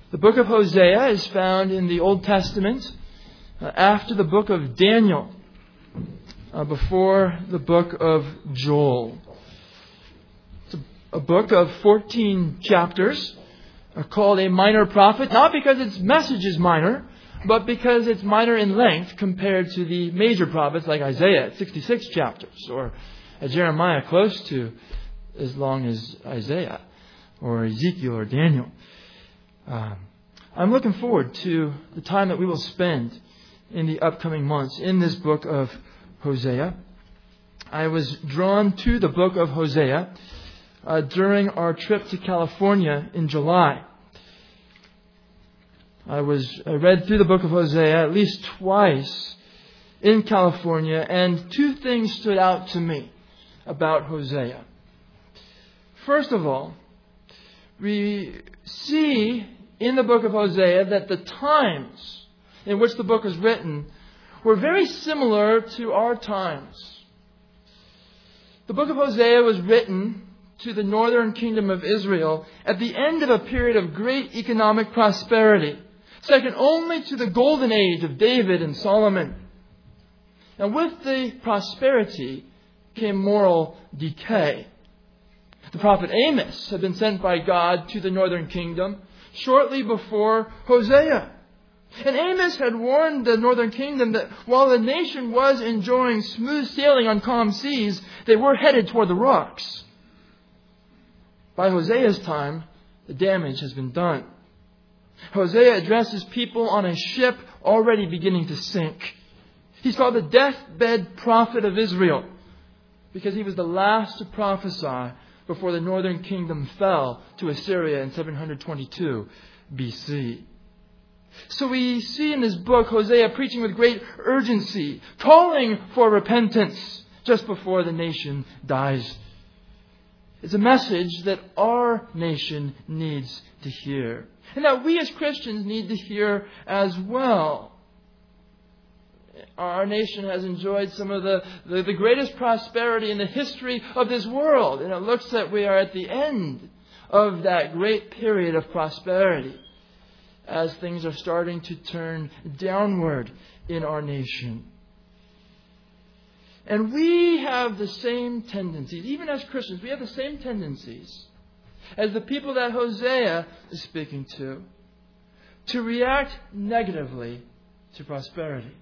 The book of Hosea is found in the Old Testament after the book of Daniel, before the book of Joel. It's a book of 14 chapters called a minor prophet, not because its message is minor, but because it's minor in length compared to the major prophets like Isaiah, 66 chapters, or Jeremiah, close to as long as Isaiah, or Ezekiel, or Daniel. I'm looking forward to the time that we will spend in the upcoming months in this book of Hosea. I was drawn to the book of Hosea during our trip to California in July. I read through the book of Hosea at least twice in California, and two things stood out to me about Hosea. First of all, we see in the book of Hosea that the times in which the book was written were very similar to our times. The book of Hosea was written to the northern kingdom of Israel at the end of a period of great economic prosperity, second only to the golden age of David and Solomon. And with the prosperity came moral decay. The prophet Amos had been sent by God to the northern kingdom shortly before Hosea. And Amos had warned the northern kingdom that while the nation was enjoying smooth sailing on calm seas, they were headed toward the rocks. By Hosea's time, the damage has been done. Hosea addresses people on a ship already beginning to sink. He's called the deathbed prophet of Israel because he was the last to prophesy before the northern kingdom fell to Assyria in 722 BC. So we see in this book Hosea preaching with great urgency, calling for repentance just before the nation dies. It's a message that our nation needs to hear, and that we as Christians need to hear as well. Our nation has enjoyed some of the greatest prosperity in the history of this world, and it looks that we are at the end of that great period of prosperity as things are starting to turn downward in our nation. And we have the same tendencies, even as Christians, we have the same tendencies as the people that Hosea is speaking to react negatively to prosperity.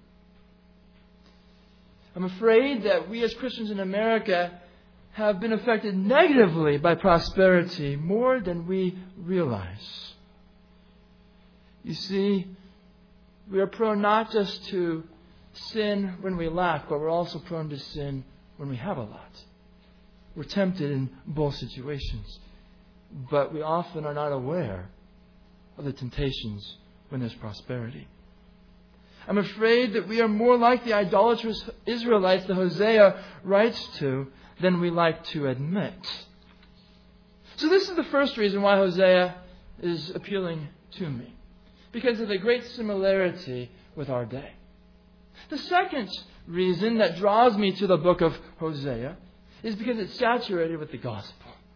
I'm afraid that we as Christians in America have been affected negatively by prosperity more than we realize. You see, we are prone not just to sin when we lack, but we're also prone to sin when we have a lot. We're tempted in both situations, but we often are not aware of the temptations when there's prosperity. I'm afraid that we are more like the idolatrous Israelites that Hosea writes to than we like to admit. So this is the first reason why Hosea is appealing to me, because of the great similarity with our day. The second reason that draws me to the book of Hosea is because it's saturated with the gospel.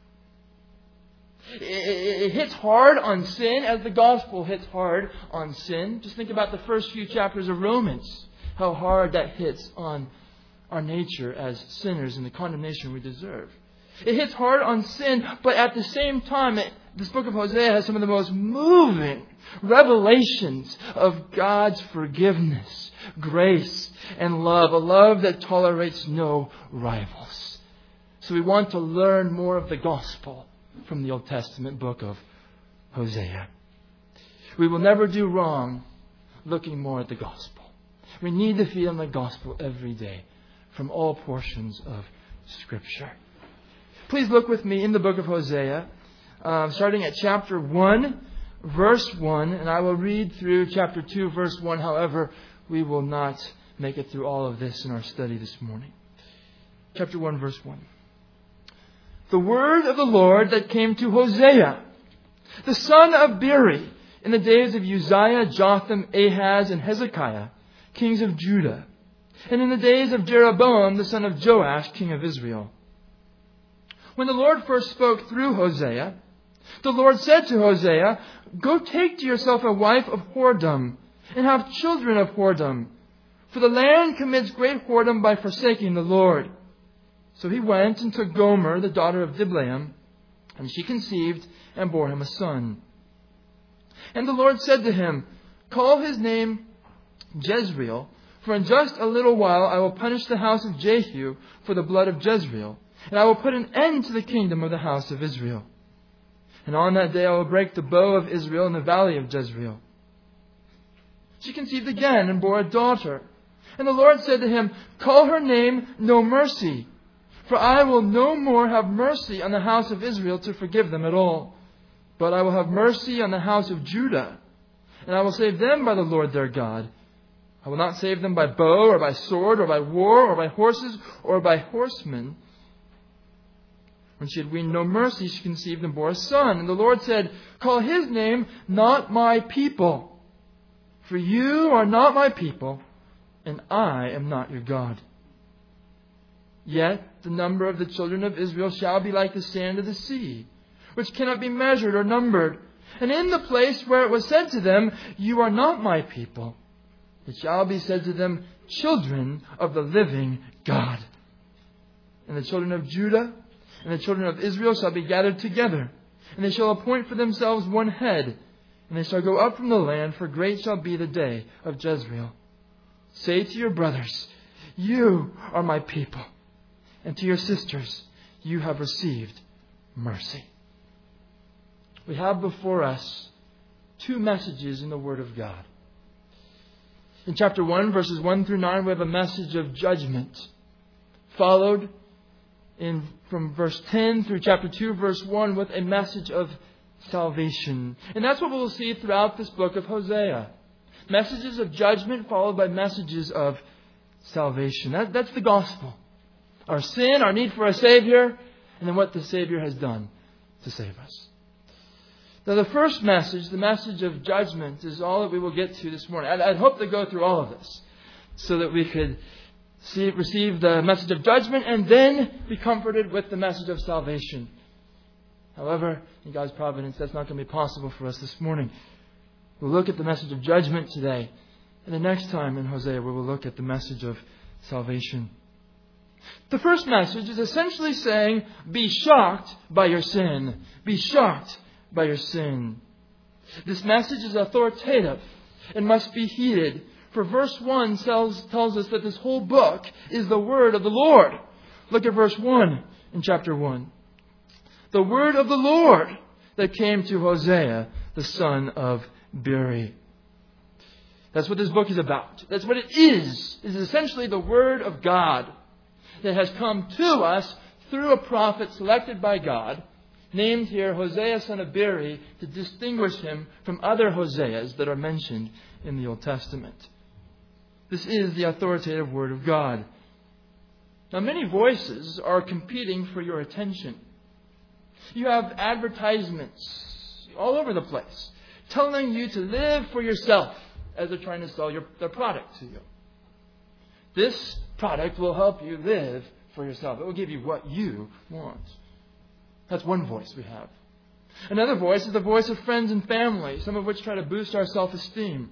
It hits hard on sin as the gospel hits hard on sin. Just think about the first few chapters of Romans, how hard that hits on our nature as sinners and the condemnation we deserve. It hits hard on sin, but at the same time, this book of Hosea has some of the most moving revelations of God's forgiveness, grace, and love, a love that tolerates no rivals. So we want to learn more of the gospel from the Old Testament book of Hosea. We will never do wrong looking more at the gospel. We need to feed on the gospel every day from all portions of Scripture. Please look with me in the book of Hosea, starting at chapter 1, verse 1, and I will read through chapter 2, verse 1. However, we will not make it through all of this in our study this morning. Chapter 1, verse 1. The word of the Lord that came to Hosea, the son of Beeri, in the days of Uzziah, Jotham, Ahaz, and Hezekiah, kings of Judah, and in the days of Jeroboam, the son of Joash, king of Israel. When the Lord first spoke through Hosea, The Lord said to Hosea, "Go take to yourself a wife of whoredom, and have children of whoredom. For the land commits great whoredom by forsaking the Lord." So he went and took Gomer, the daughter of Diblaim, and she conceived and bore him a son. And the Lord said to him, "Call his name Jezreel, for in just a little while I will punish the house of Jehu for the blood of Jezreel, and I will put an end to the kingdom of the house of Israel. And on that day I will break the bow of Israel in the valley of Jezreel." She conceived again and bore a daughter. And the Lord said to him, "Call her name No Mercy, for I will no more have mercy on the house of Israel to forgive them at all. But I will have mercy on the house of Judah, and I will save them by the Lord their God. I will not save them by bow or by sword or by war or by horses or by horsemen." When she had weaned no mercy, she conceived and bore a son. And the Lord said, "Call his name Not My People, for you are not my people, and I am not your God. Yet the number of the children of Israel shall be like the sand of the sea, which cannot be measured or numbered. And in the place where it was said to them, 'You are not my people,' it shall be said to them, 'Children of the living God.' And the children of Judah and the children of Israel shall be gathered together, and they shall appoint for themselves one head, and they shall go up from the land, for great shall be the day of Jezreel. Say to your brothers, 'You are my people,' and to your sisters, 'You have received mercy.'" We have before us two messages in the Word of God. In chapter 1, verses 1 through 9, we have a message of judgment, followed from verse 10 through chapter 2, verse 1, with a message of salvation. And that's what we'll see throughout this book of Hosea. Messages of judgment followed by messages of salvation. That's the gospel. Our sin, our need for a Savior, and then what the Savior has done to save us. Now the first message, the message of judgment, is all that we will get to this morning. I'd hope to go through all of this so that we could receive the message of judgment and then be comforted with the message of salvation. However, in God's providence, that's not going to be possible for us this morning. We'll look at the message of judgment today. And the next time in Hosea, we will look at the message of salvation. The first message is essentially saying, be shocked by your sin. Be shocked by your sin. This message is authoritative and must be heeded. For verse 1 tells us that this whole book is the word of the Lord. Look at verse 1 in chapter 1. The word of the Lord that came to Hosea, the son of Beeri. That's what this book is about. That's what it is. It is essentially the word of God that has come to us through a prophet selected by God, named here Hosea, son of Beeri, to distinguish him from other Hoseas that are mentioned in the Old Testament. This is the authoritative word of God. Now, many voices are competing for your attention. You have advertisements all over the place telling you to live for yourself as they're trying to sell their product to you. This product will help you live for yourself. It will give you what you want. That's one voice we have. Another voice is the voice of friends and family, some of which try to boost our self-esteem.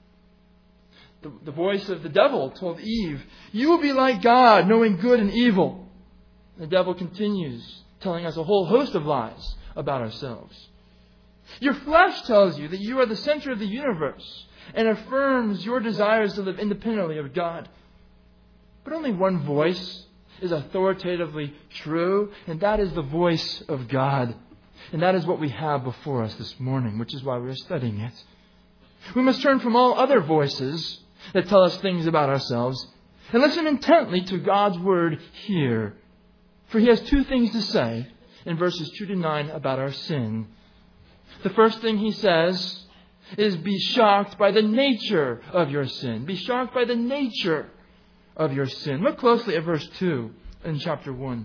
The voice of the devil told Eve, "You will be like God, knowing good and evil." The devil continues, telling us a whole host of lies about ourselves. Your flesh tells you that you are the center of the universe and affirms your desires to live independently of God. But only one voice is authoritatively true, and that is the voice of God. And that is what we have before us this morning, which is why we are studying it. We must turn from all other voices that tell us things about ourselves and listen intently to God's word here. For He has two things to say in verses 2 to 9 about our sin. The first thing He says is, be shocked by the nature of your sin. Be shocked by the nature of your sin. Look closely at verse 2 in chapter 1.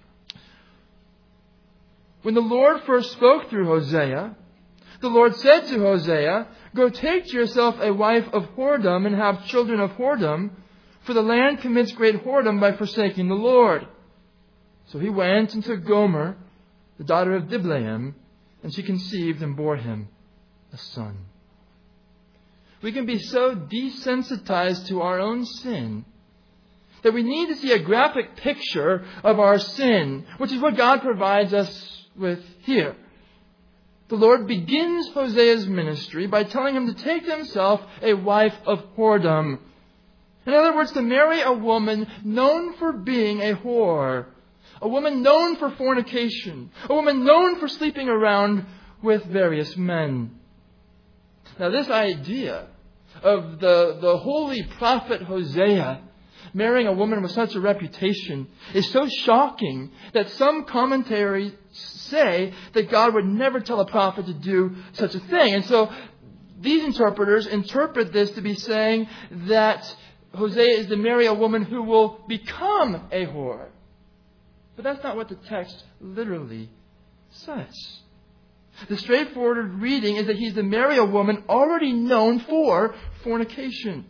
When the Lord first spoke through Hosea, the Lord said to Hosea, "Go take to yourself a wife of whoredom and have children of whoredom, for the land commits great whoredom by forsaking the Lord." So he went and took Gomer, the daughter of Diblaim, And she conceived and bore him a son. We can be so desensitized to our own sin that we need to see a graphic picture of our sin, which is what God provides us with here. The Lord begins Hosea's ministry by telling him to take to himself a wife of whoredom. In other words, to marry a woman known for being a whore, a woman known for fornication, a woman known for sleeping around with various men. Now, this idea of the holy prophet Hosea marrying a woman with such a reputation is so shocking that some commentaries say that God would never tell a prophet to do such a thing. And so these interpreters interpret this to be saying that Hosea is to marry a woman who will become a whore. But that's not what the text literally says. The straightforward reading is that he's to marry a woman already known for fornication.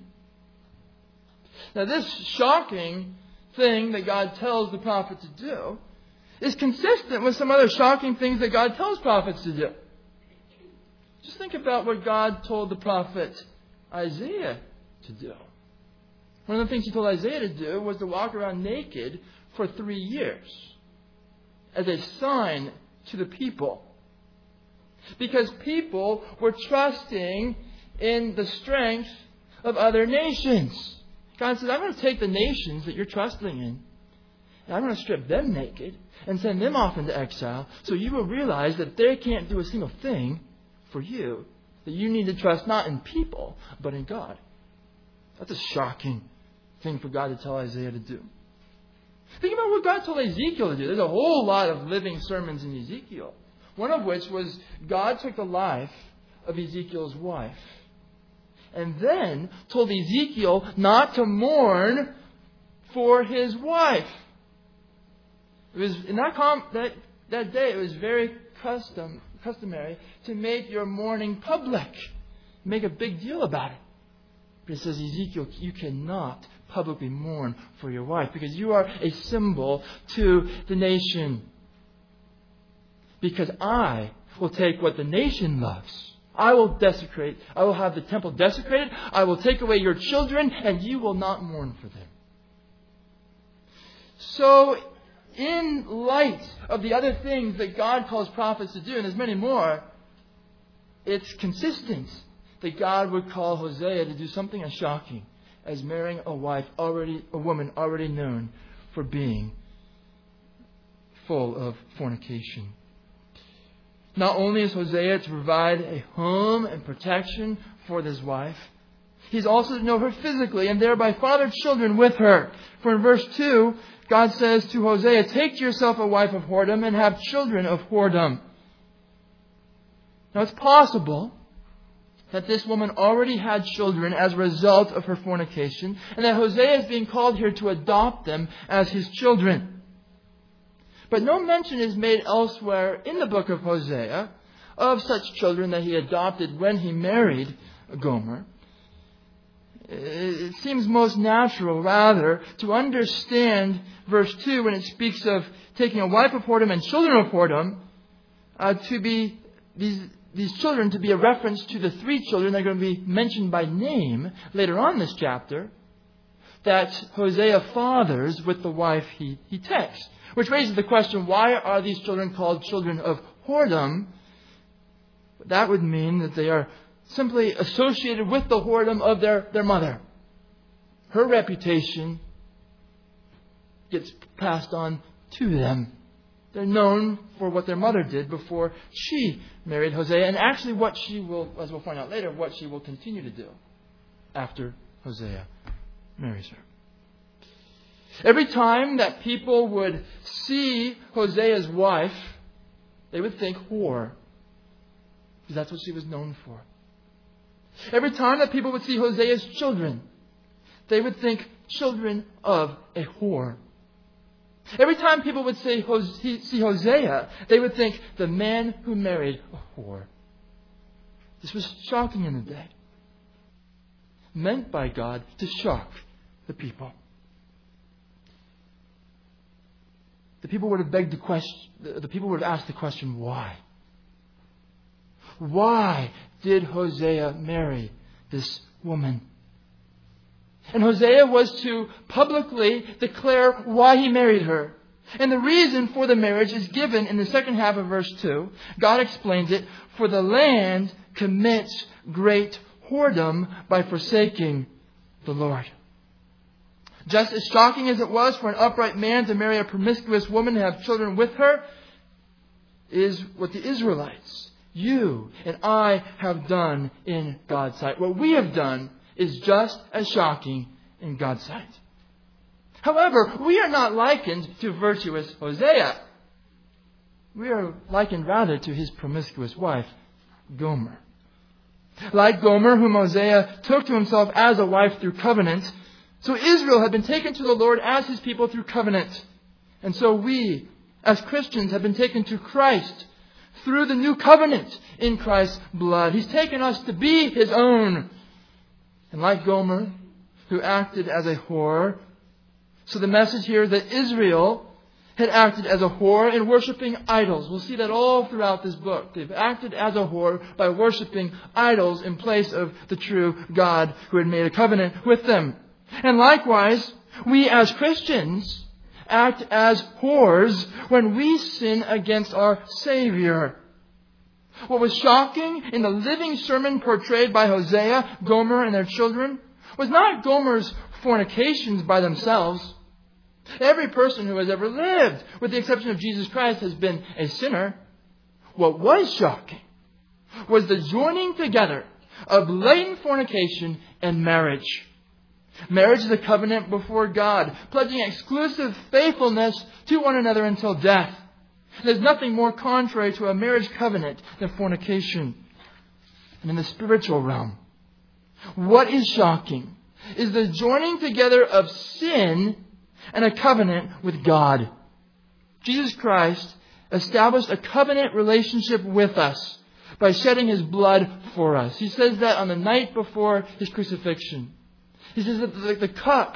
Now, this shocking thing that God tells the prophet to do is consistent with some other shocking things that God tells prophets to do. Just think about what God told the prophet Isaiah to do. One of the things he told Isaiah to do was to walk around naked for 3 years as a sign to the people. Because people were trusting in the strength of other nations. God says, I'm going to take the nations that you're trusting in, and I'm going to strip them naked and send them off into exile, so you will realize that they can't do a single thing for you, that you need to trust not in people, but in God. That's a shocking thing for God to tell Isaiah to do. Think about what God told Ezekiel to do. There's a whole lot of living sermons in Ezekiel. One of which was God took the life of Ezekiel's wife and then told Ezekiel not to mourn for his wife. It was in that day it was very customary to make your mourning public, make a big deal about it. But it says, Ezekiel, you cannot publicly mourn for your wife because you are a symbol to the nation. Because I will take what the nation loves. I will have the temple desecrated. I will take away your children, and you will not mourn for them. So, in light of the other things that God calls prophets to do, and there's many more, it's consistent that God would call Hosea to do something as shocking as marrying a woman already known for being full of fornication. Not only is Hosea to provide a home and protection for this wife, he's also to know her physically and thereby father children with her. For in verse 2, God says to Hosea, take to yourself a wife of whoredom and have children of whoredom. Now it's possible that this woman already had children as a result of her fornication, and that Hosea is being called here to adopt them as his children. But no mention is made elsewhere in the book of Hosea of such children that he adopted when he married Gomer. It seems most natural, rather, to understand verse 2 when it speaks of taking a wife of whoredom and children of whoredom, to be these children to be a reference to the 3 children that are going to be mentioned by name later on in this chapter that Hosea fathers with the wife he takes. Which raises the question, why are these children called children of whoredom? That would mean that they are simply associated with the whoredom of their mother. Her reputation gets passed on to them. They're known for what their mother did before she married Hosea, and actually what she will, as we'll find out later, what she will continue to do after Hosea marries her. Every time that people would see Hosea's wife, they would think whore, because that's what she was known for. Every time that people would see Hosea's children, they would think children of a whore. Every time people would see Hosea, they would think the man who married a whore. This was shocking in the day. Meant by God to shock the people. The people would have asked the question, why? Why did Hosea marry this woman? And Hosea was to publicly declare why he married her. And the reason for the marriage is given in the second half of verse 2. God explains it. For the land commits great whoredom by forsaking the Lord. Just as shocking as it was for an upright man to marry a promiscuous woman and have children with her, is what the Israelites, you and I, have done in God's sight. What we have done is just as shocking in God's sight. However, we are not likened to virtuous Hosea. We are likened rather to his promiscuous wife, Gomer. Like Gomer, whom Hosea took to himself as a wife through covenant, so Israel had been taken to the Lord as his people through covenant. And so we, as Christians, have been taken to Christ through the new covenant in Christ's blood. He's taken us to be his own. And like Gomer, who acted as a whore, so the message here is that Israel had acted as a whore in worshiping idols. We'll see that all throughout this book. They've acted as a whore by worshiping idols in place of the true God who had made a covenant with them. And likewise, we as Christians act as whores when we sin against our Savior. What was shocking in the living sermon portrayed by Hosea, Gomer, and their children was not Gomer's fornications by themselves. Every person who has ever lived, with the exception of Jesus Christ, has been a sinner. What was shocking was the joining together of blatant fornication and marriage. Marriage is a covenant before God, pledging exclusive faithfulness to one another until death. There's nothing more contrary to a marriage covenant than fornication. And in the spiritual realm, what is shocking is the joining together of sin and a covenant with God. Jesus Christ established a covenant relationship with us by shedding his blood for us. He says that on the night before his crucifixion. He says that the cup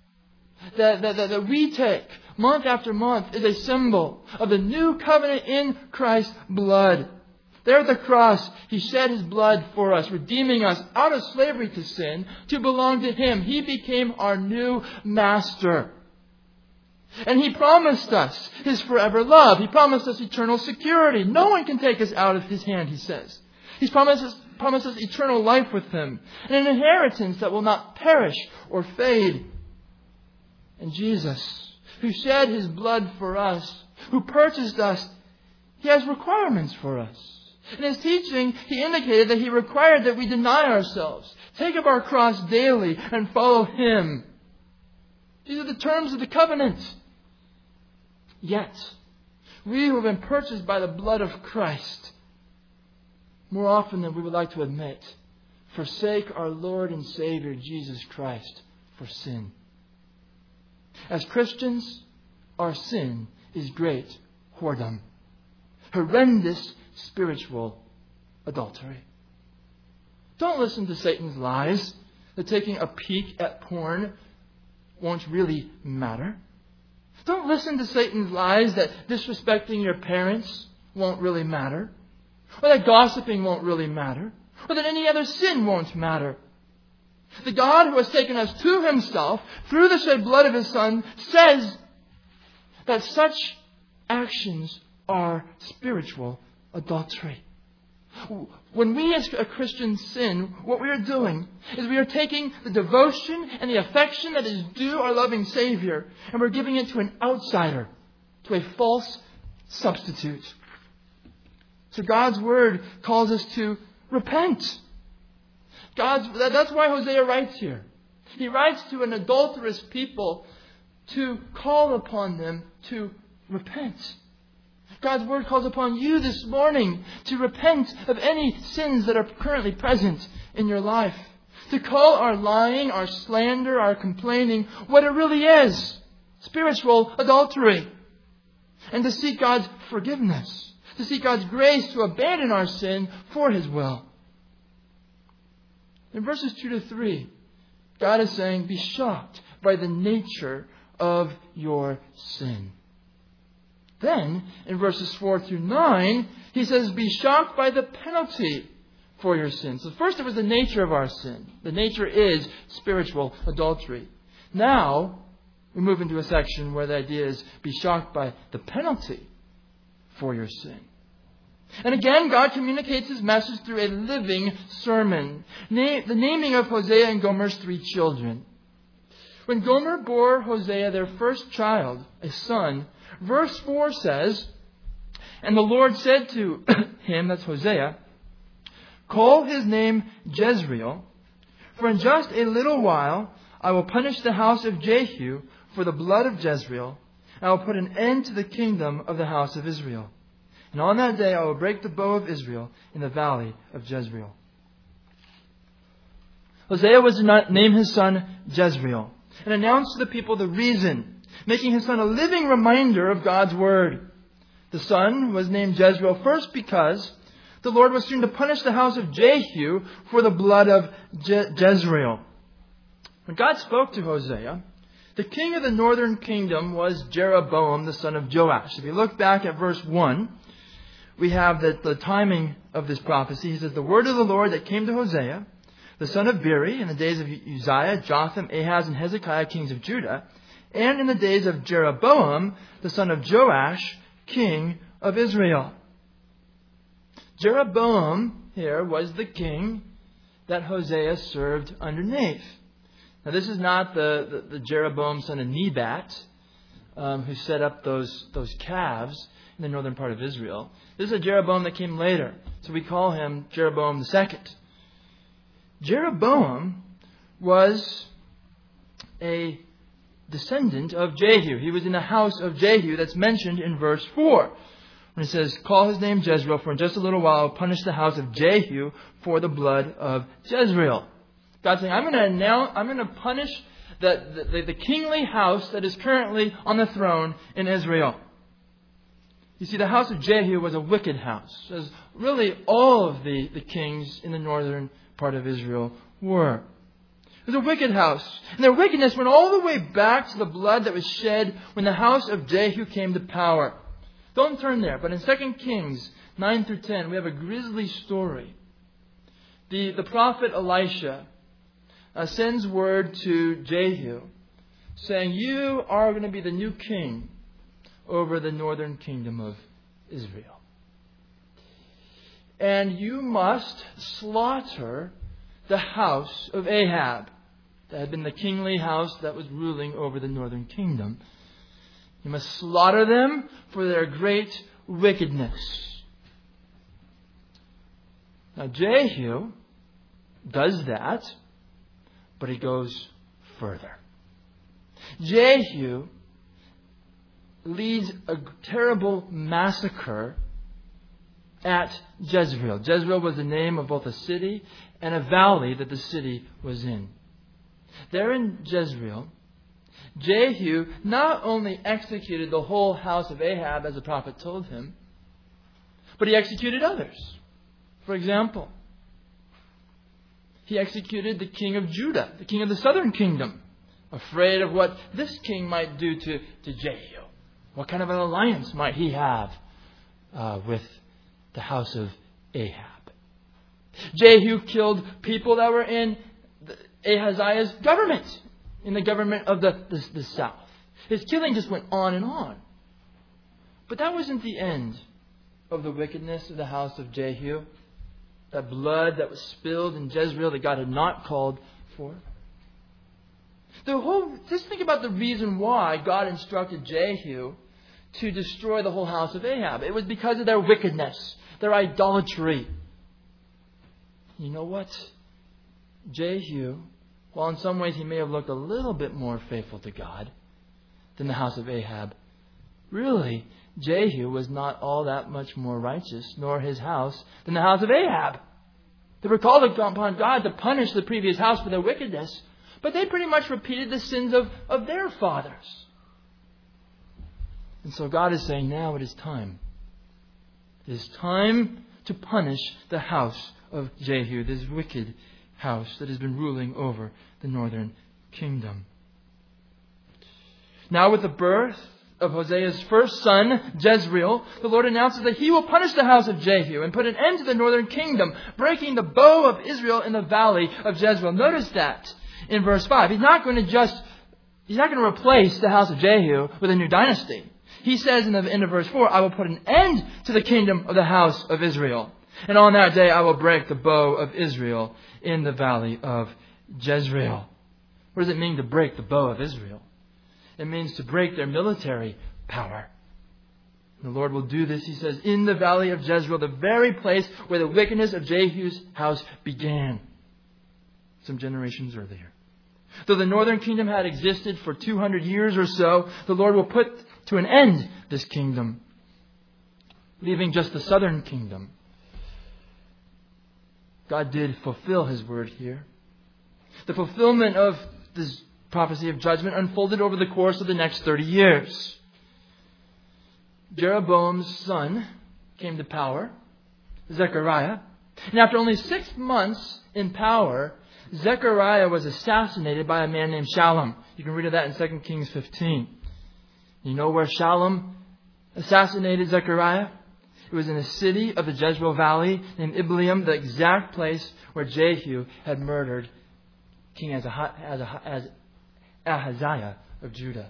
that we take month after month is a symbol of the new covenant in Christ's blood. There at the cross, he shed his blood for us, redeeming us out of slavery to sin to belong to him. He became our new master. And he promised us his forever love. He promised us eternal security. No one can take us out of his hand, he says. He's promised us eternal life with him, and an inheritance that will not perish or fade. And Jesus, who shed his blood for us, who purchased us, he has requirements for us. In his teaching, he indicated that he required that we deny ourselves, take up our cross daily, and follow him. These are the terms of the covenant. Yet, we who have been purchased by the blood of Christ, more often than we would like to admit, forsake our Lord and Savior Jesus Christ for sin. As Christians, our sin is great whoredom, horrendous spiritual adultery. Don't listen to Satan's lies that taking a peek at porn won't really matter. Don't listen to Satan's lies that disrespecting your parents won't really matter, or that gossiping won't really matter, or that any other sin won't matter. The God who has taken us to himself through the shed blood of his Son says that such actions are spiritual adultery. When we as a Christian sin, what we are doing is we are taking the devotion and the affection that is due our loving Savior, and we're giving it to an outsider, to a false substitute. So God's Word calls us to repent. That's why Hosea writes here. He writes to an adulterous people to call upon them to repent. God's Word calls upon you this morning to repent of any sins that are currently present in your life. To call our lying, our slander, our complaining what it really is. Spiritual adultery. And to seek God's forgiveness. To seek God's grace to abandon our sin for his will. In verses 2 to 3, God is saying, be shocked by the nature of your sin. Then, in verses 4 through 9, he says, be shocked by the penalty for your sin. So first it was the nature of our sin. The nature is spiritual adultery. Now, we move into a section where the idea is be shocked by the penalty for your sin. And again, God communicates His message through a living sermon. The naming of Hosea and Gomer's 3 children. When Gomer bore Hosea their first child, a son, verse 4 says, and the Lord said to him, that's Hosea, call his name Jezreel, for in just a little while I will punish the house of Jehu for the blood of Jezreel, and I will put an end to the kingdom of the house of Israel. And on that day I will break the bow of Israel in the valley of Jezreel. Hosea was to name his son Jezreel and announce to the people the reason, making his son a living reminder of God's word. The son was named Jezreel first because the Lord was soon to punish the house of Jehu for the blood of Jezreel. When God spoke to Hosea, the king of the northern kingdom was Jeroboam, the son of Joash. If you look back at verse 1, we have the timing of this prophecy. He says, the word of the Lord that came to Hosea, the son of Beeri, in the days of Uzziah, Jotham, Ahaz, and Hezekiah, kings of Judah, and in the days of Jeroboam, the son of Joash, king of Israel. Jeroboam here was the king that Hosea served underneath. Now, this is not the Jeroboam son of Nebat, who set up those calves in the northern part of Israel. This is a Jeroboam that came later. So we call him Jeroboam II. Jeroboam was a descendant of Jehu. He was in the house of Jehu that's mentioned in verse 4. When it says, call his name Jezreel, for in just a little while I will punish the house of Jehu for the blood of Jezreel. God's saying, I'm going to punish the kingly house that is currently on the throne in Israel. You see, the house of Jehu was a wicked house, as really all of the kings in the northern part of Israel were. It was a wicked house. And their wickedness went all the way back to the blood that was shed when the house of Jehu came to power. Don't turn there, but in 2 Kings 9 through 10, we have a grisly story. The prophet Elisha sends word to Jehu saying, you are going to be the new king over the northern kingdom of Israel. And you must slaughter the house of Ahab. That had been the kingly house that was ruling over the northern kingdom. You must slaughter them for their great wickedness. Now Jehu does that, but he goes further. Jehu leads a terrible massacre at Jezreel. Jezreel was the name of both a city and a valley that the city was in. There in Jezreel, Jehu not only executed the whole house of Ahab as the prophet told him, but he executed others. For example, he executed the king of Judah, the king of the southern kingdom, afraid of what this king might do to Jehu. What kind of an alliance might he have with the house of Ahab? Jehu killed people that were in Ahaziah's government, in the government of the south. His killing just went on and on. But that wasn't the end of the wickedness of the house of Jehu. That blood that was spilled in Jezreel that God had not called for. Just think about the reason why God instructed Jehu to destroy the whole house of Ahab. It was because of their wickedness, their idolatry. You know what? Jehu, while in some ways he may have looked a little bit more faithful to God than the house of Ahab, really, Jehu was not all that much more righteous, nor his house, than the house of Ahab. They were called upon God to punish the previous house for their wickedness, but they pretty much repeated the sins of their fathers. And so God is saying, now it is time. It is time to punish the house of Jehu, this wicked house that has been ruling over the northern kingdom. Now with the birth of Hosea's first son, Jezreel, the Lord announces that He will punish the house of Jehu and put an end to the northern kingdom, breaking the bow of Israel in the valley of Jezreel. Notice that in verse 5. He's not going to replace the house of Jehu with a new dynasty. He says in the end of verse 4, I will put an end to the kingdom of the house of Israel. And on that day I will break the bow of Israel in the valley of Jezreel. What does it mean to break the bow of Israel? It means to break their military power. The Lord will do this, He says, in the valley of Jezreel, the very place where the wickedness of Jehu's house began some generations earlier. Though the northern kingdom had existed for 200 years or so, the Lord will put to an end this kingdom, leaving just the southern kingdom. God did fulfill His word here. The fulfillment of this prophecy of judgment unfolded over the course of the next 30 years. Jeroboam's son came to power, Zechariah. And after only 6 months in power, Zechariah was assassinated by a man named Shallum. You can read of that in 2 Kings 15. You know where Shallum assassinated Zechariah? It was in a city of the Jezreel Valley named Ibleam, the exact place where Jehu had murdered King Ahaziah of Judah.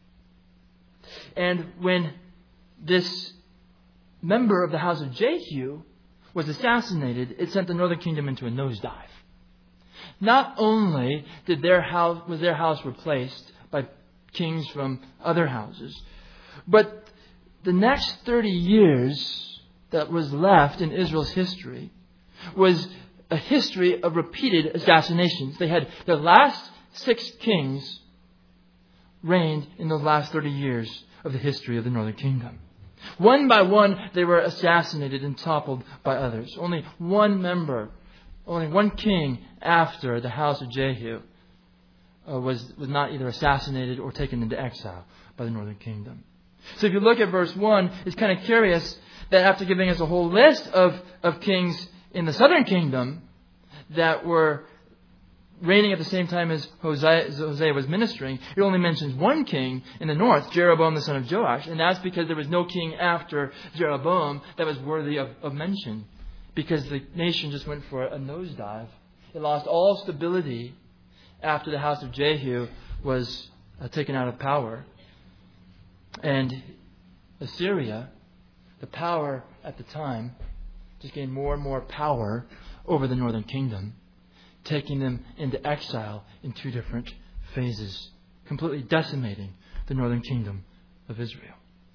And when this member of the house of Jehu was assassinated, it sent the northern kingdom into a nosedive. Not only was their house replaced by kings from other houses, but the next 30 years that was left in Israel's history was a history of repeated assassinations. They had their last 6 kings reigned in those last 30 years of the history of the northern kingdom. One by one, they were assassinated and toppled by others. Only one king after the house of Jehu was not either assassinated or taken into exile by the northern kingdom. So if you look at verse 1, it's kind of curious that after giving us a whole list of kings in the southern kingdom that were reigning at the same time as Hosea was ministering, it only mentions one king in the north, Jeroboam the son of Joash. And that's because there was no king after Jeroboam that was worthy of mention. Because the nation just went for a nosedive. It lost all stability after the house of Jehu was taken out of power. And Assyria, the power at the time, just gained more and more power over the northern kingdom, taking them into exile in 2 different phases, completely decimating the northern kingdom of Israel.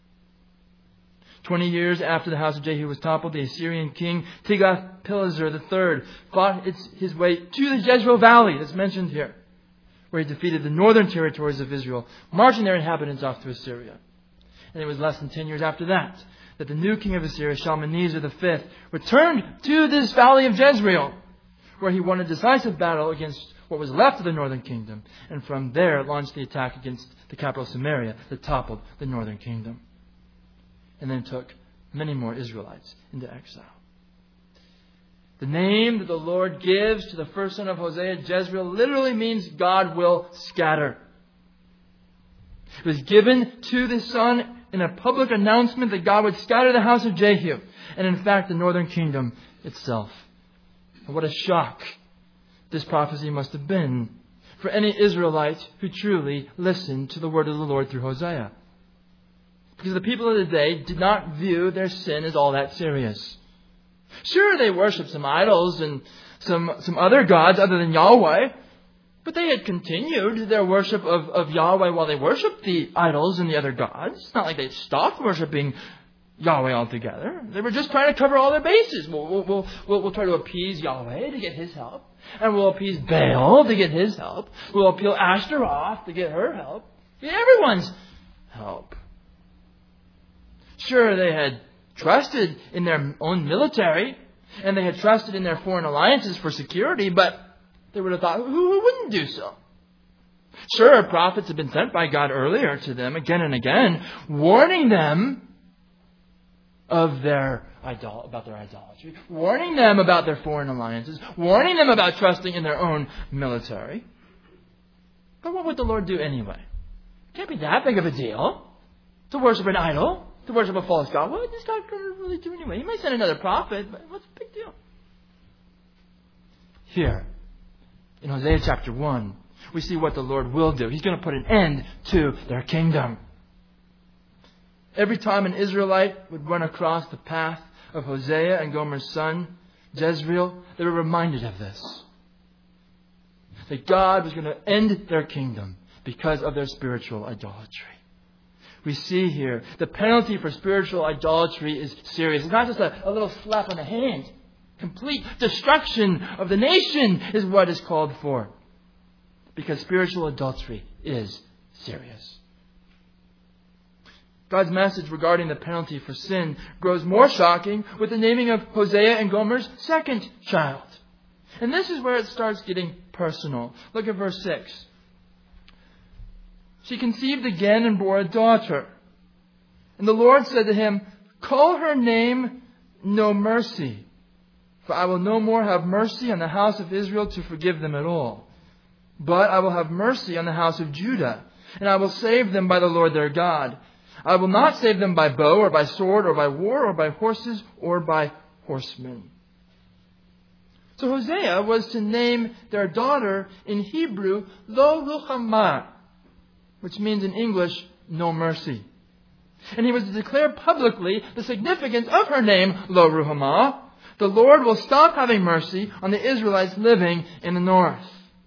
20 years after the house of Jehu was toppled, the Assyrian king Tiglath-Pileser III fought his way to the Jezreel Valley that's mentioned here, where he defeated the northern territories of Israel, marching their inhabitants off to Assyria. And it was less than 10 years after that the new king of Assyria, Shalmaneser V, returned to this valley of Jezreel, where he won a decisive battle against what was left of the northern kingdom, and from there launched the attack against the capital Samaria that toppled the northern kingdom, and then took many more Israelites into exile. The name that the Lord gives to the first son of Hosea, Jezreel, literally means God will scatter. It was given to the son in a public announcement that God would scatter the house of Jehu, and in fact the northern kingdom itself. And what a shock this prophecy must have been for any Israelite who truly listened to the word of the Lord through Hosea. Because the people of the day did not view their sin as all that serious. Sure, they worshipped some idols and some other gods other than Yahweh, but they had continued their worship of Yahweh while they worshipped the idols and the other gods. It's not like they stopped worshipping Yahweh altogether. They were just trying to cover all their bases. We'll try to appease Yahweh to get His help, and we'll appease Baal to get his help. We'll appeal Ashtaroth to get her help. Get everyone's help. Sure, they had trusted in their own military, and they had trusted in their foreign alliances for security, but they would have thought, who wouldn't do so? Sure, prophets had been sent by God earlier to them again and again, warning them about their idolatry, warning them about their foreign alliances, warning them about trusting in their own military. But what would the Lord do anyway? It can't be that big of a deal. to worship an idol, to worship a false god. What is this God going to really do anyway? He might send another prophet, but what's the big deal? Here, in Hosea chapter 1, we see what the Lord will do. He's going to put an end to their kingdom. Every time an Israelite would run across the path of Hosea and Gomer's son, Jezreel, they were reminded of this. That God was going to end their kingdom because of their spiritual idolatry. We see here the penalty for spiritual idolatry is serious. It's not just a little slap on the hand. Complete destruction of the nation is what is called for. Because spiritual adultery is serious. God's message regarding the penalty for sin grows more shocking with the naming of Hosea and Gomer's second child. And this is where it starts getting personal. Look at verse 6. She conceived again and bore a daughter. And the Lord said to him, "Call her name No Mercy, for I will no more have mercy on the house of Israel to forgive them at all. But I will have mercy on the house of Judah, and I will save them by the Lord their God. I will not save them by bow or by sword or by war or by horses or by horsemen." So Hosea was to name their daughter in Hebrew Lo Ruhamah, which means in English, no mercy. And he was to declare publicly the significance of her name, Lo Ruhamah. The Lord will stop having mercy on the Israelites living in the north.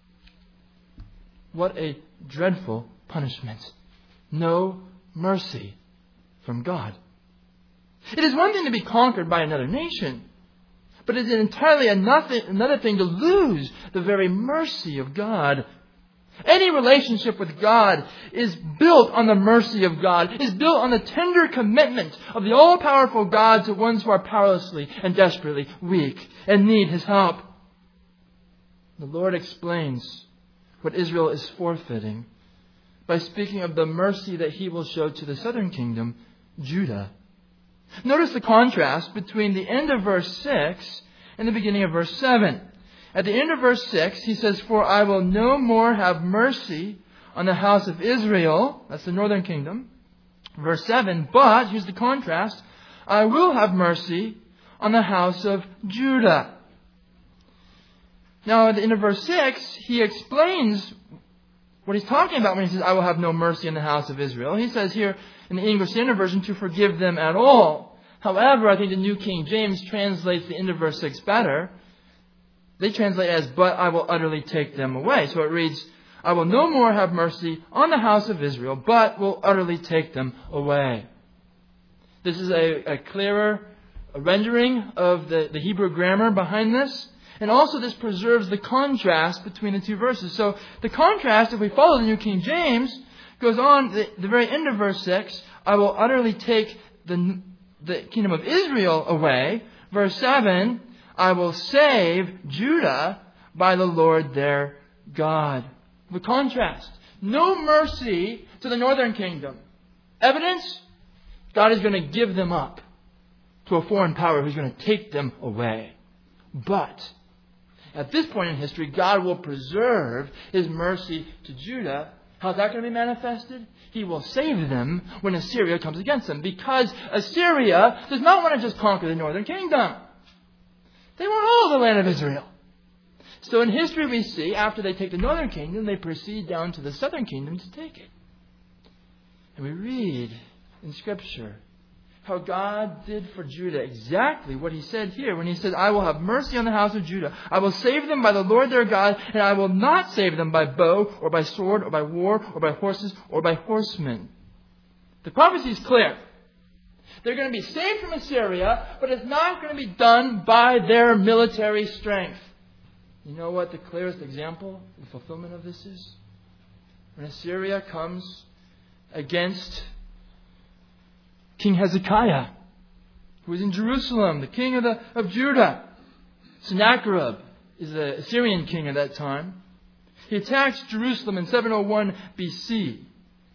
What a dreadful punishment. No mercy from God. It is one thing to be conquered by another nation, but it is entirely another thing to lose the very mercy of God. Any relationship with God is built on the mercy of God, is built on the tender commitment of the all-powerful God to ones who are powerlessly and desperately weak and need His help. The Lord explains what Israel is forfeiting by speaking of the mercy that He will show to the southern kingdom, Judah. Notice the contrast between the end of verse 6 and the beginning of verse 7. At the end of verse 6, He says, "For I will no more have mercy on the house of Israel," that's the northern kingdom. Verse 7, "But," here's the contrast, "I will have mercy on the house of Judah." Now, at the end of verse 6, He explains what He's talking about when He says, "I will have no mercy on the house of Israel." He says here in the English Standard Version, "to forgive them at all." However, I think the New King James translates the end of verse 6 better. They translate it as, "But I will utterly take them away." So it reads, "I will no more have mercy on the house of Israel, but will utterly take them away." This is a clearer rendering of the Hebrew grammar behind this. And also this preserves the contrast between the two verses. So the contrast, if we follow the New King James, goes on the very end of verse 6, "I will utterly take the kingdom of Israel away." Verse 7, "I will save Judah by the Lord their God." The contrast. No mercy to the northern kingdom. Evidence? God is going to give them up to a foreign power who's going to take them away. But at this point in history, God will preserve His mercy to Judah. How's that going to be manifested? He will save them when Assyria comes against them. Because Assyria does not want to just conquer the northern kingdom. They want all of the land of Israel. So in history we see, after they take the northern kingdom, they proceed down to the southern kingdom to take it. And we read in Scripture how God did for Judah exactly what He said here when He said, "I will have mercy on the house of Judah. I will save them by the Lord their God, and I will not save them by bow or by sword or by war or by horses or by horsemen." The prophecy is clear. They're going to be saved from Assyria, but it's not going to be done by their military strength. You know what the clearest example, the fulfillment of this is? When Assyria comes against King Hezekiah, who was in Jerusalem, the king of Judah. Sennacherib is the Assyrian king at that time. He attacks Jerusalem in 701 BC.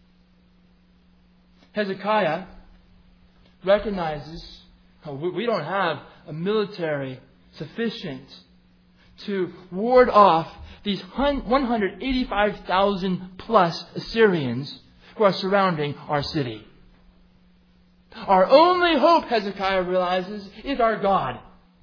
Hezekiah recognizes how we don't have a military sufficient to ward off these 185,000 plus Assyrians who are surrounding our city. Our only hope, Hezekiah realizes, is our God.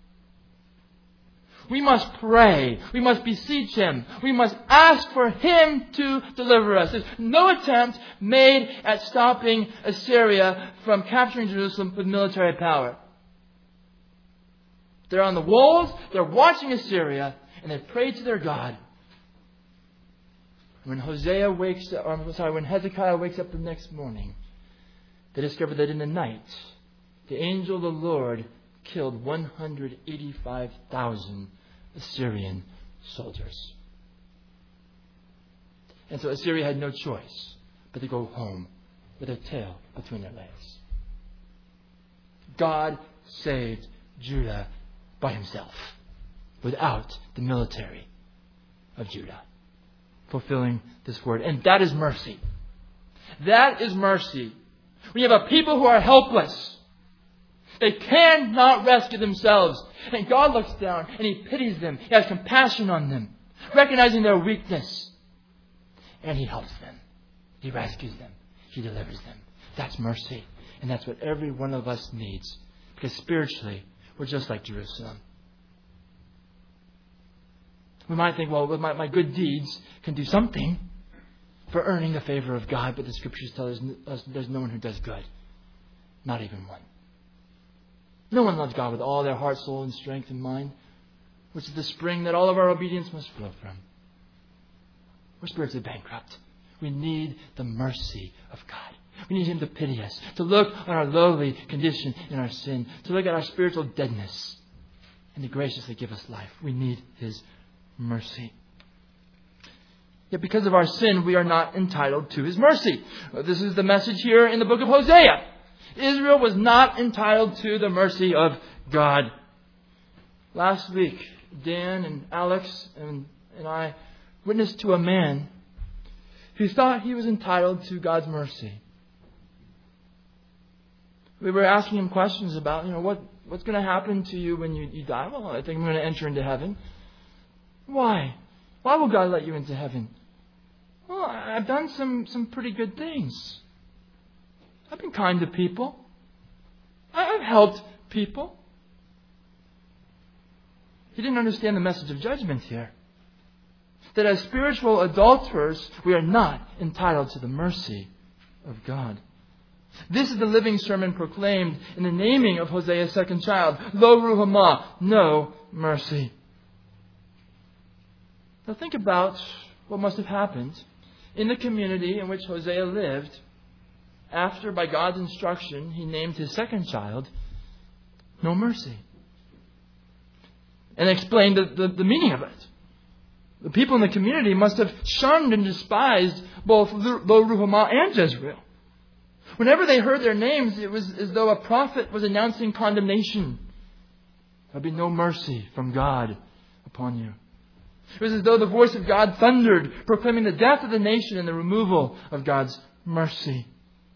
We must pray. We must beseech Him. We must ask for Him to deliver us. There's no attempt made at stopping Assyria from capturing Jerusalem with military power. They're on the walls. They're watching Assyria, and they pray to their God. When Hezekiah wakes up the next morning, they discover that in the night, the angel of the Lord killed 185,000 Assyrian soldiers. And so Assyria had no choice but to go home with their tail between their legs. God saved Judah by Himself, without the military of Judah, fulfilling this word. And that is mercy. That is mercy. We have a people who are helpless. They cannot rescue themselves. And God looks down and He pities them. He has compassion on them, recognizing their weakness. And He helps them. He rescues them. He delivers them. That's mercy. And that's what every one of us needs. Because spiritually, we're just like Jerusalem. We might think, well, my good deeds can do something for earning the favor of God. But the Scriptures tell us there's no one who does good. Not even one. No one loves God with all their heart, soul, and strength and mind, which is the spring that all of our obedience must flow from. We're spiritually bankrupt. We need the mercy of God. We need Him to pity us, to look on our lowly condition in our sin, to look at our spiritual deadness, and to graciously give us life. We need His mercy. Yet because of our sin, we are not entitled to His mercy. This is the message here in the book of Hosea. Israel was not entitled to the mercy of God. Last week, Dan and Alex and I witnessed to a man who thought he was entitled to God's mercy. We were asking him questions about, what's going to happen to you when you die? Well, I think I'm going to enter into heaven. Why? Why will God let you into heaven? Well, I've done some pretty good things. I've been kind to people. I've helped people. He didn't understand the message of judgment here. That as spiritual adulterers, we are not entitled to the mercy of God. This is the living sermon proclaimed in the naming of Hosea's second child. Lo Ruhamah, no mercy. Now think about what must have happened in the community in which Hosea lived after, by God's instruction, He named his second child No Mercy. And explained the meaning of it. The people in the community must have shunned and despised both Lo Ruhamah and Jezreel. Whenever they heard their names, it was as though a prophet was announcing condemnation. There'll be no mercy from God upon you. It was as though the voice of God thundered, proclaiming the death of the nation and the removal of God's mercy.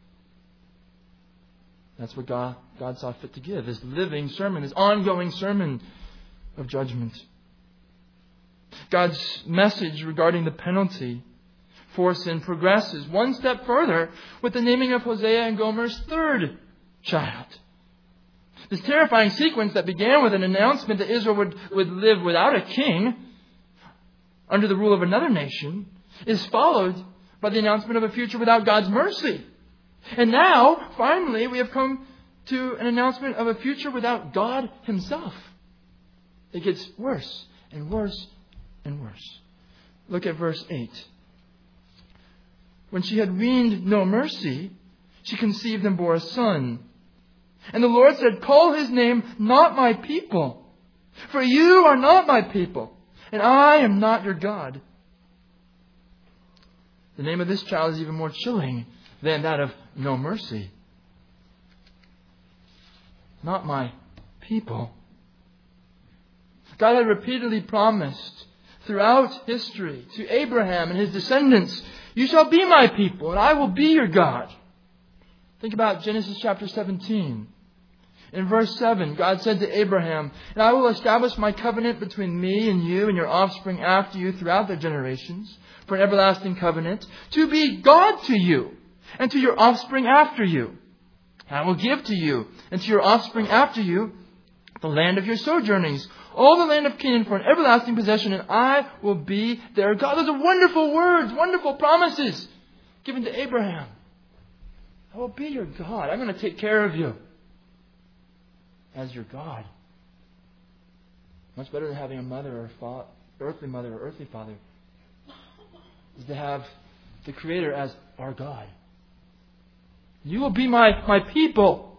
That's what God saw fit to give, this living sermon, this ongoing sermon of judgment. God's message regarding the penalty for sin progresses one step further with the naming of Hosea and Gomer's third child. This terrifying sequence that began with an announcement that Israel would live without a king under the rule of another nation is followed by the announcement of a future without God's mercy. And now, finally, we have come to an announcement of a future without God Himself. It gets worse and worse and worse. Look at verse 8. When she had weaned no mercy, she conceived and bore a son. And the Lord said, call his name not my people, for you are not my people, and I am not your God. The name of this child is even more chilling than that of no mercy. Not my people. God had repeatedly promised throughout history to Abraham and his descendants, you shall be my people and I will be your God. Think about Genesis chapter 17. In verse 7, God said to Abraham, and I will establish my covenant between me and you and your offspring after you throughout their generations for an everlasting covenant to be God to you and to your offspring after you. I will give to you and to your offspring after you the land of your sojournings, all the land of Canaan for an everlasting possession, and I will be their God. Those are wonderful words, wonderful promises given to Abraham. I will be your God. I'm going to take care of you as your God. Much better than having a mother or earthly mother or earthly father is to have the Creator as our God. You will be my people,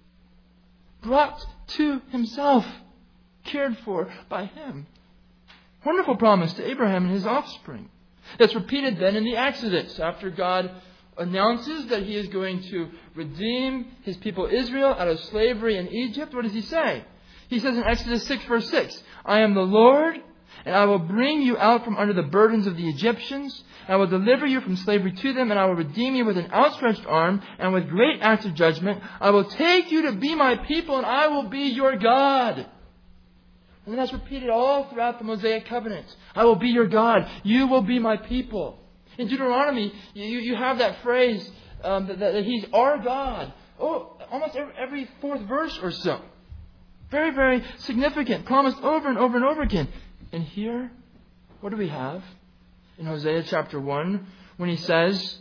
brought to Himself, cared for by Him. Wonderful promise to Abraham and his offspring. That's repeated then in the Exodus after God announces that He is going to redeem His people Israel out of slavery in Egypt. What does He say? He says in Exodus 6 verse 6, I am the Lord, and I will bring you out from under the burdens of the Egyptians. I will deliver you from slavery to them, and I will redeem you with an outstretched arm and with great acts of judgment. I will take you to be my people, and I will be your God. And that's repeated all throughout the Mosaic covenant. I will be your God. You will be my people. In Deuteronomy, you have that phrase that He's our God. Oh, almost every fourth verse or so. Very, very significant. Promised over and over and over again. And here, what do we have? In Hosea chapter 1, when He says,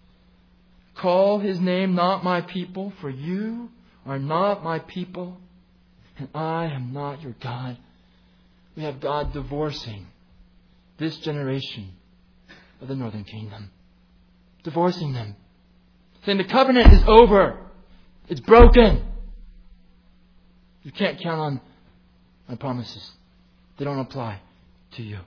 call His name not my people, for you are not my people, and I am not your God. We have God divorcing this generation of the northern kingdom. Divorcing them. Saying the covenant is over. It's broken. You can't count on my promises. They don't apply to you.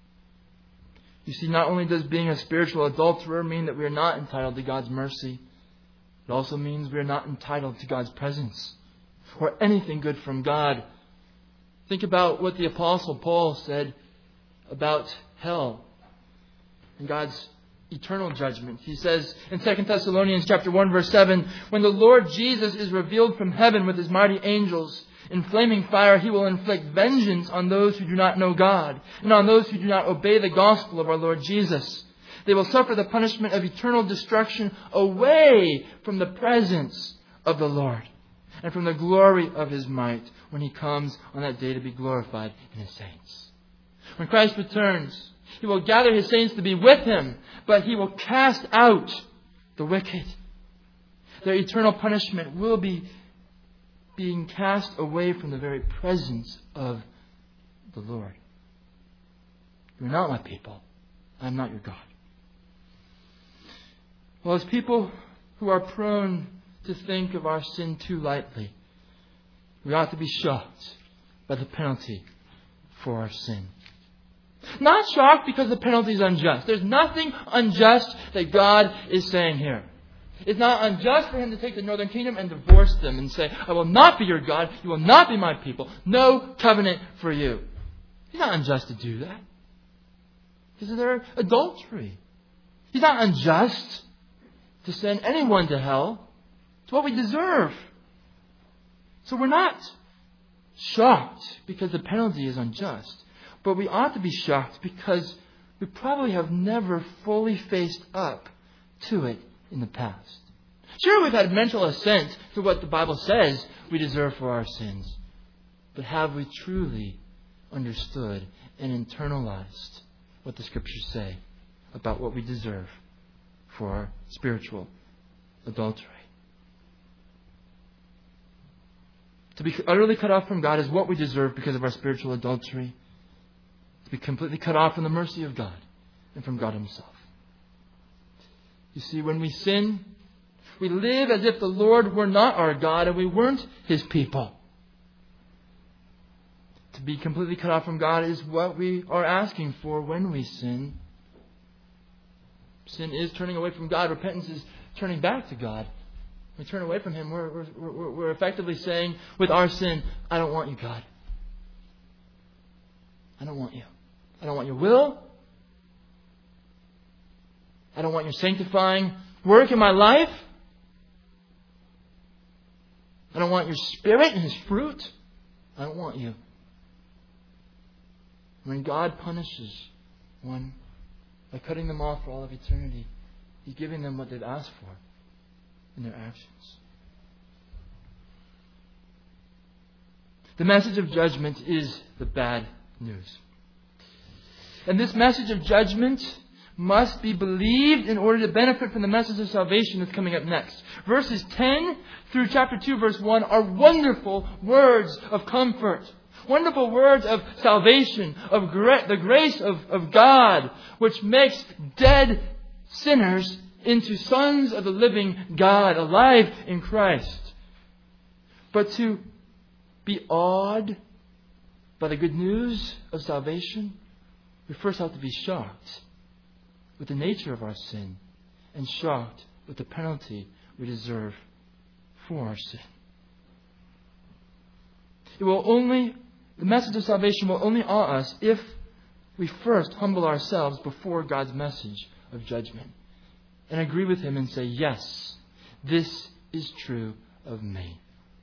You see, not only does being a spiritual adulterer mean that we are not entitled to God's mercy, it also means we are not entitled to God's presence or anything good from God. Think about what the Apostle Paul said about hell and God's eternal judgment. He says in 2 Thessalonians chapter 1 verse 7, when the Lord Jesus is revealed from heaven with His mighty angels in flaming fire, He will inflict vengeance on those who do not know God and on those who do not obey the gospel of our Lord Jesus. They will suffer the punishment of eternal destruction away from the presence of the Lord and from the glory of His might when He comes on that day to be glorified in His saints. When Christ returns, He will gather His saints to be with Him, but He will cast out the wicked. Their eternal punishment will be being cast away from the very presence of the Lord. You're not my people. I'm not your God. Well, as people who are prone to think of our sin too lightly, we ought to be shocked by the penalty for our sin. Not shocked because the penalty is unjust. There's nothing unjust that God is saying here. It's not unjust for Him to take the northern kingdom and divorce them and say, I will not be your God. You will not be my people. No covenant for you. He's not unjust to do that. Because of their adultery. He's not unjust to send anyone to hell. It's what we deserve. So we're not shocked because the penalty is unjust. But we ought to be shocked because we probably have never fully faced up to it in the past. Sure, we've had mental assent to what the Bible says we deserve for our sins. But have we truly understood and internalized what the Scriptures say about what we deserve for our spiritual adultery? To be utterly cut off from God is what we deserve because of our spiritual adultery. To be completely cut off from the mercy of God and from God Himself. You see, when we sin, we live as if the Lord were not our God and we weren't His people. To be completely cut off from God is what we are asking for when we sin. Sin is turning away from God. Repentance is turning back to God. When we turn away from Him, we're effectively saying with our sin, I don't want you, God. I don't want you. I don't want your will. I don't want your sanctifying work in my life. I don't want your Spirit and His fruit. I don't want you. When God punishes one by cutting them off for all of eternity, He's giving them what they've asked for in their actions. The message of judgment is the bad news. And this message of judgment must be believed in order to benefit from the message of salvation that's coming up next. Verses 10 through chapter 2, verse 1 are wonderful words of comfort. Wonderful words of salvation, of the grace of God, which makes dead sinners into sons of the living God, alive in Christ. But to be awed by the good news of salvation, we first have to be shocked with the nature of our sin and shocked with the penalty we deserve for our sin. The message of salvation will only awe us if we first humble ourselves before God's message of judgment and agree with Him and say, yes, this is true of me.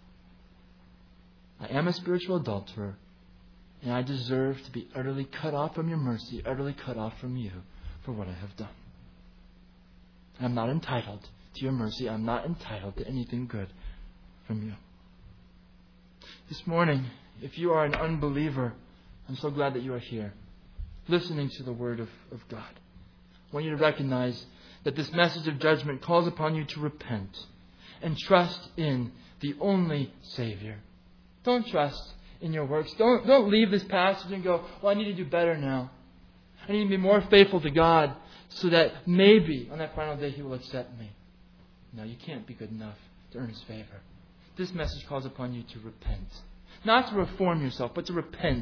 I am a spiritual adulterer, and I deserve to be utterly cut off from your mercy, utterly cut off from you for what I have done. I'm not entitled to your mercy. I'm not entitled to anything good from you. This morning, if you are an unbeliever, I'm so glad that you are here, listening to the Word of God. I want you to recognize that this message of judgment calls upon you to repent and trust in the only Savior. Don't trust in your works. Don't leave this passage and go, well, I need to do better now. I need to be more faithful to God so that maybe on that final day He will accept me. No, you can't be good enough to earn His favor. This message calls upon you to repent. Not to reform yourself, but to repent.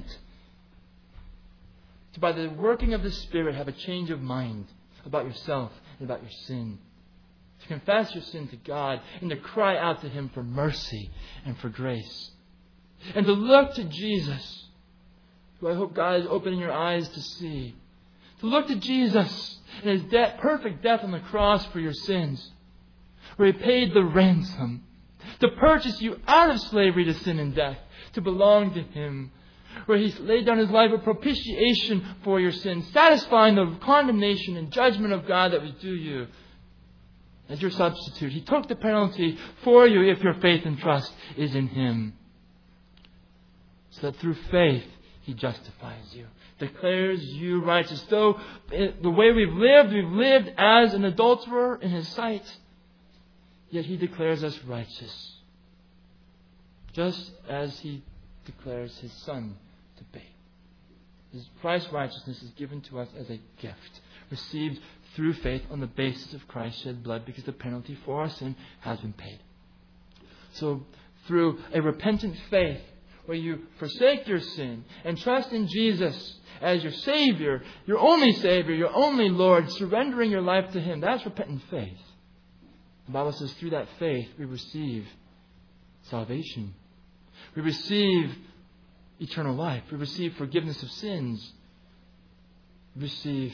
To, by the working of the Spirit, have a change of mind about yourself and about your sin. To confess your sin to God and to cry out to Him for mercy and for grace. And to look to Jesus, who I hope God is opening your eyes to see. To look to Jesus and His perfect death on the cross for your sins, where He paid the ransom to purchase you out of slavery to sin and death, to belong to Him, where He laid down His life of propitiation for your sins, satisfying the condemnation and judgment of God that was due you as your substitute. He took the penalty for you if your faith and trust is in Him, so that through faith He justifies you, declares you righteous. Though the way we've lived as an adulterer in His sight, yet He declares us righteous, just as He declares His Son to be. His Christ's righteousness is given to us as a gift, received through faith on the basis of Christ's shed blood, because the penalty for our sin has been paid. So through a repentant faith, where you forsake your sin and trust in Jesus as your Savior, your only Lord, surrendering your life to Him, that's repentant faith. The Bible says through that faith we receive salvation. We receive eternal life. We receive forgiveness of sins. We receive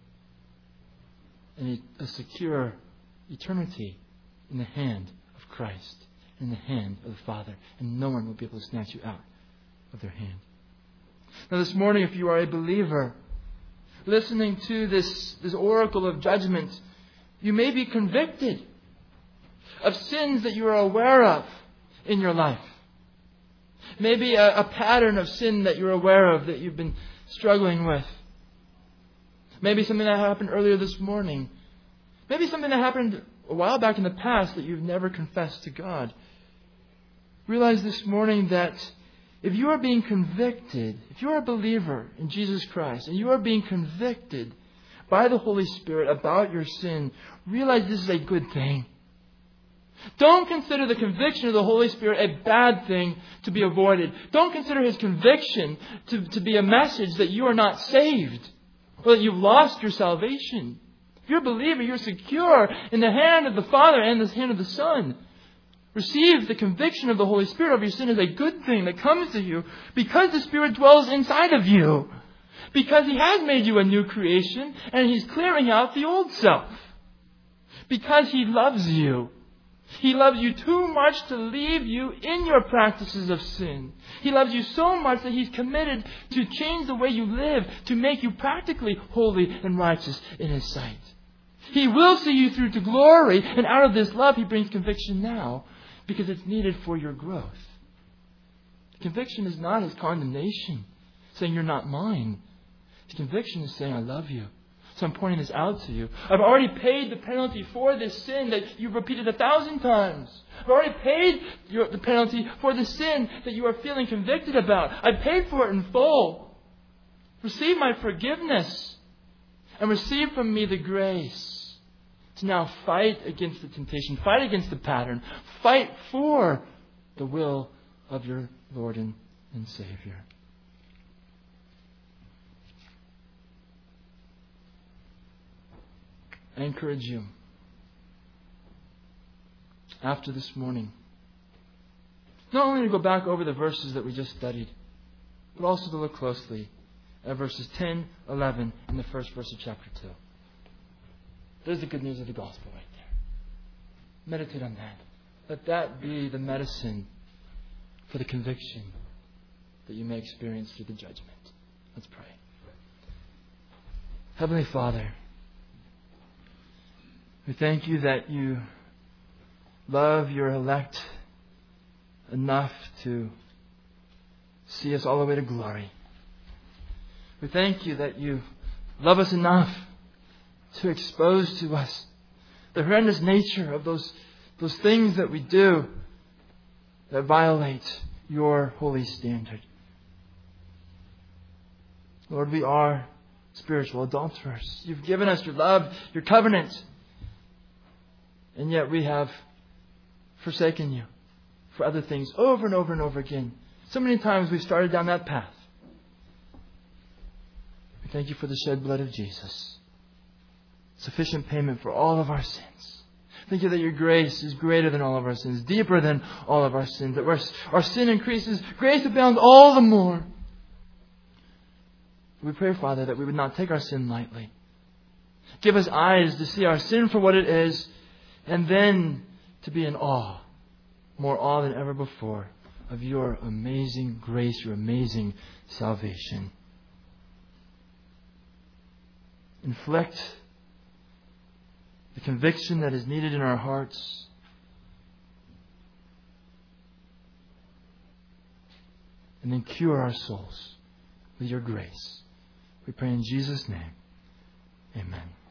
a secure eternity in the hand of Christ, in the hand of the Father. And no one will be able to snatch you out of their hand. Now this morning, if you are a believer, listening to this oracle of judgment, you may be convicted of sins that you are aware of in your life. Maybe a pattern of sin that you're aware of that you've been struggling with. Maybe something that happened earlier this morning. Maybe something that happened a while back in the past that you've never confessed to God. Realize this morning that if you are being convicted, if you are a believer in Jesus Christ, and you are being convicted by the Holy Spirit about your sin, realize this is a good thing. Don't consider the conviction of the Holy Spirit a bad thing to be avoided. Don't consider His conviction to be a message that you are not saved, or that you've lost your salvation. If you're a believer, you're secure in the hand of the Father and the hand of the Son. Receive the conviction of the Holy Spirit of your sin as a good thing that comes to you because the Spirit dwells inside of you. Because He has made you a new creation and He's clearing out the old self. Because He loves you. He loves you too much to leave you in your practices of sin. He loves you so much that He's committed to change the way you live, to make you practically holy and righteous in His sight. He will see you through to glory, and out of this love He brings conviction now, because it's needed for your growth. Conviction is not His condemnation, saying you're not mine. His conviction is saying I love you. So I'm pointing this out to you. I've already paid the penalty for this sin that you've repeated 1,000 times. I've already paid the penalty for the sin that you are feeling convicted about. I paid for it in full. Receive my forgiveness and receive from me the grace to now fight against the temptation, fight against the pattern, fight for the will of your Lord and Savior. I encourage you, after this morning, not only to go back over the verses that we just studied, but also to look closely at verses 10, 11, and the first verse of chapter 2. There's the good news of the gospel right there. Meditate on that. Let that be the medicine for the conviction that you may experience through the judgment. Let's pray. Heavenly Father, we thank you that you love your elect enough to see us all the way to glory. We thank you that you love us enough to expose to us the horrendous nature of those things that we do that violate your holy standard. Lord, we are spiritual adulterers. You've given us your love, your covenant. And yet we have forsaken you for other things over and over and over again. So many times we've started down that path. We thank you for the shed blood of Jesus. Sufficient payment for all of our sins. Thank you that your grace is greater than all of our sins, deeper than all of our sins. That where our sin increases, grace abounds all the more. We pray, Father, that we would not take our sin lightly. Give us eyes to see our sin for what it is, and then to be in awe, more awe than ever before, of your amazing grace, your amazing salvation. Inflict the conviction that is needed in our hearts. And then cure our souls with your grace. We pray in Jesus' name. Amen.